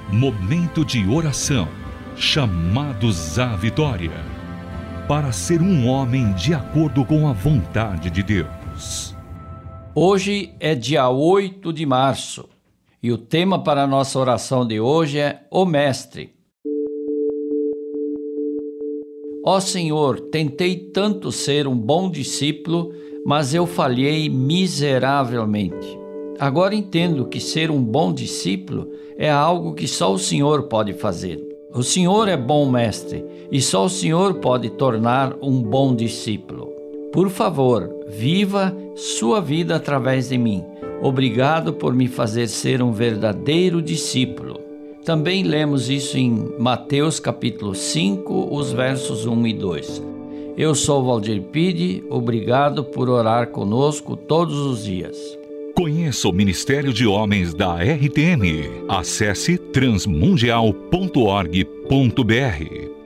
Momento de oração, chamados à vitória, para ser um homem de acordo com a vontade de Deus. Hoje é dia 8 de março e o tema para a nossa oração de hoje é o Mestre. Ó Senhor, tentei tanto ser um bom discípulo, mas eu falhei miseravelmente. Agora entendo que ser um bom discípulo é algo que só o Senhor pode fazer. O Senhor é bom mestre e só o Senhor pode tornar um bom discípulo. Por favor, viva sua vida através de mim. Obrigado por me fazer ser um verdadeiro discípulo. Também lemos isso em Mateus capítulo 5, os versos 1 e 2. Eu sou Valdir Pide, obrigado por orar conosco todos os dias. Conheça o Ministério de Homens da RTM. Acesse transmundial.org.br.